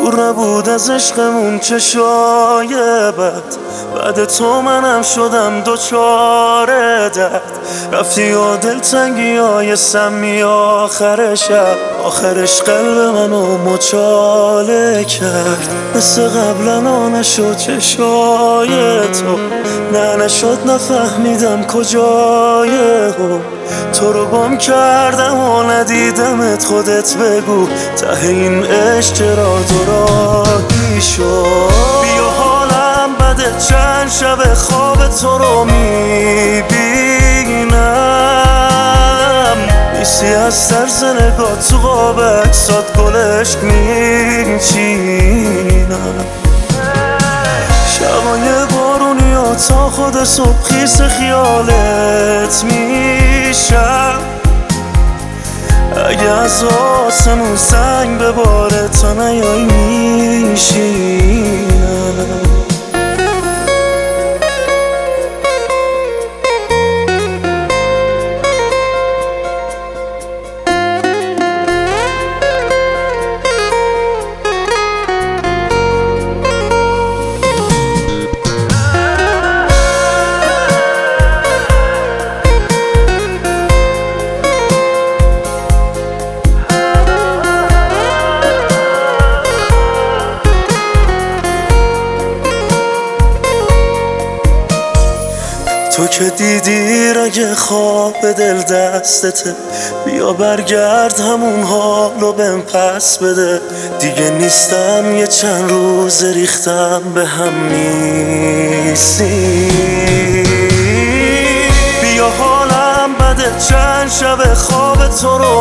دور نبود از عشقمون چشای بد، بعد تو منم شدم دوچار درد. رفتی و دلتنگی های سمی آخر شب، آخرش قلب منو مچاله کرد. مثل قبلا نشد چشای تو، نه نشد نفهمیدم کجای هم. تو رو گم کردم و ندیدمت، خودت بگو ته این عشق چرا دوراهی شد. بیا حالم بده، چند شب خواب تو رو میبینم، نیستی از طرز نگاه تو قاب عکسات گل عشق میچینم. شبای بارونی و تا خود صبح خیس خیالت میشم. اگه از آسمون سنگ بباره تا نیایی میشینم. تو که دیدی رگ خواب دل دستته، بیا برگرد همون حالو بهم پس بده. دیگه نیستم یه چند روز ریختم به هم نیستی. بیا حالم بده، چند شب خواب تو رو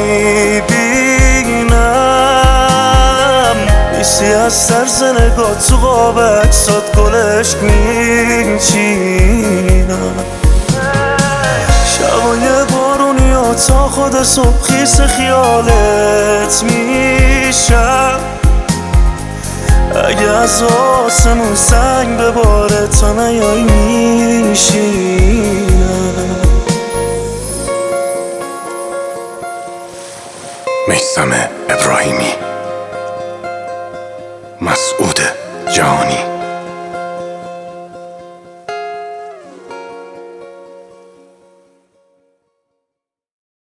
میبینم، نیستی از طرز نگاه تو قاب عکسات گل عشق میچینم. شبای بارونی و تا خود صبح خیس خیالت میشم. اگه از آسمون سنگ بباره تا نیایی میشینم. میثم ابراهیمی، مسعود جهانی.